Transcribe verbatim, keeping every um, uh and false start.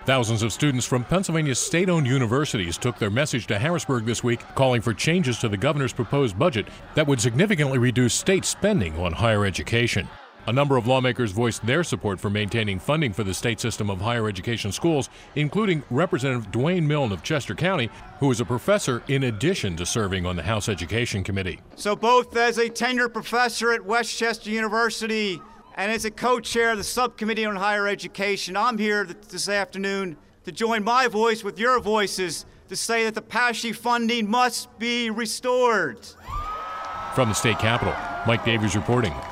Thousands of students from Pennsylvania's state-owned universities took their message to Harrisburg this week, calling for changes to the governor's proposed budget that would significantly reduce state spending on higher education. A number of lawmakers voiced their support for maintaining funding for the state system of higher education schools, including Representative Dwayne Milne of Chester County, who is a professor in addition to serving on the House Education Committee. So both as a tenured professor at West Chester University and as a co-chair of the Subcommittee on Higher Education, I'm here this afternoon to join my voice with your voices to say that the PASHE funding must be restored. From the state capitol, Mike Davies reporting.